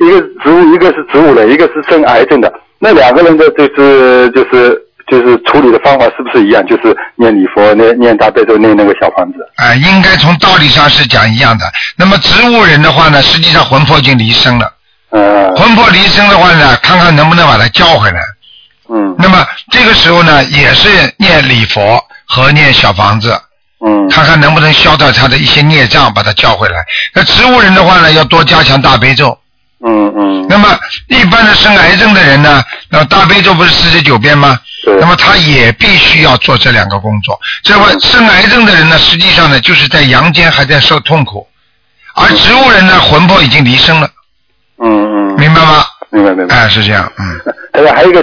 一个是植物人，一个是生癌症的，那两个人的就是处理的方法是不是一样？就是念礼佛、念大悲咒、念那个小房子。 应该从道理上是讲一样的。那么植物人的话呢，实际上魂魄已经离身了。魂魄离身的话呢，看看能不能把它叫回来。那么这个时候呢，也是念礼佛和念小房子。看看能不能消掉他的一些孽障，把他叫回来。那植物人的话呢，要多加强大悲咒。那么一般的生癌症的人呢，那大悲咒不是49遍吗？那么他也必须要做这两个工作。这位生癌症的人呢，实际上呢就是在阳间还在受痛苦，而植物人呢魂魄已经离身了。明白吗？ 明白。 是这样。 还有一个